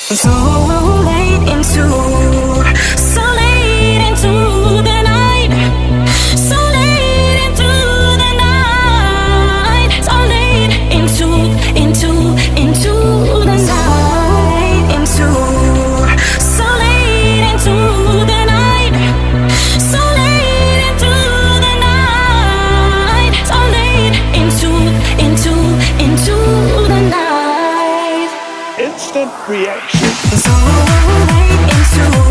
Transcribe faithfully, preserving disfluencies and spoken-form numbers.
So late into, so late into the night, so late into the night, so late into, into, into the night, into, so late into the night, so late into the night, so late into, into, into the night. Instant reaction. So late into